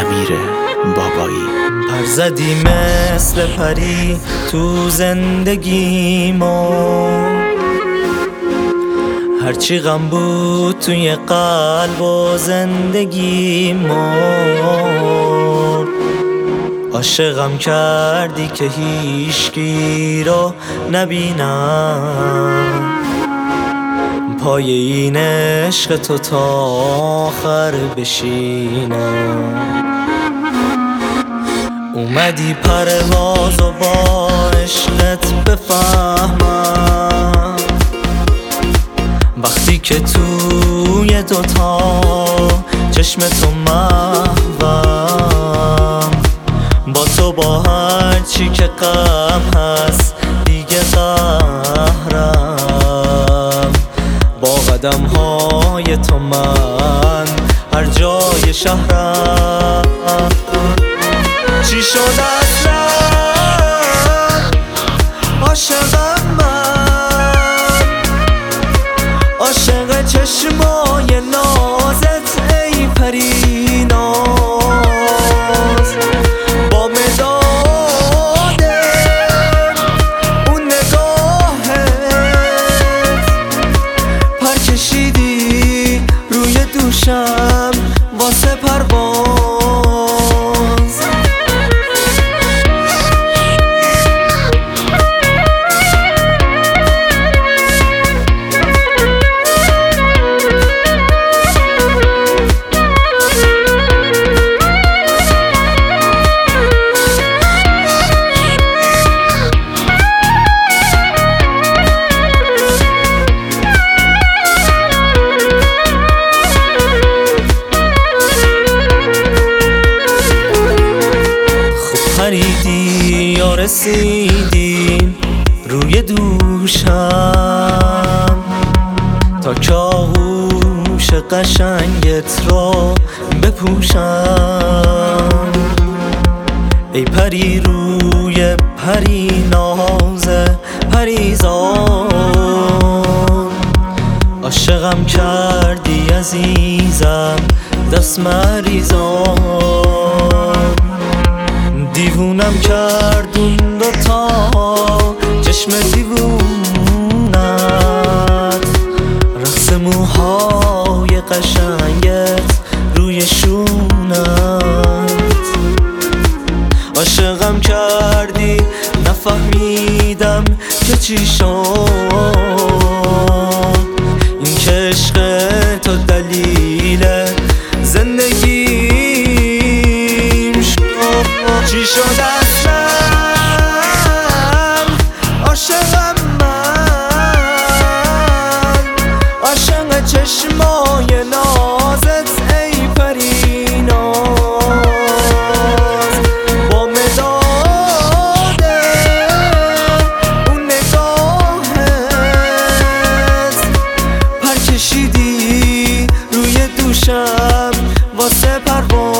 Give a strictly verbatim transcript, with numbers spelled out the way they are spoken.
امیر بابایی. پر زدی مثل پری تو زندگیمو، هرچی غم بود توی قلب و زندگیمو، عاشقم کردی که هیچکی رو نبینم، پای این عشق تو تا آخر بشینم. اومدی پرواز و با عشقت بفهمم، وقتی که توی دوتا چشم تو محوم، با تو با هر چی که غم هست دیگه قهرم، با قدم های تو من هر جای شهرم. چی شد اصلا عاشقم من، عاشق چشمای نازت ای پری ناز، با مداد اون نگاهت پر کشیدی روی دوشم واسه پرواز. پریدی یا رسیدی روی دوشم، تا که آغوش قشنگت رو بپوشم. ای پری روی پری ناز پریزاد، عاشقم کردی عزیزم دست مریزاد، دیوونم کرد اون دوتا چشم دیوونت، رقص موهای قشنگت روی شونت. عاشقم کردی نفهمیدم که چی شد، این که عشق تو دلیل زندگیم شد. چی شد اصلا عاشقم من، عاشق چشمای نازت ای پری ناز، با مداد اون نگاهت پر کشیدی روی دوشم واسه پرواز.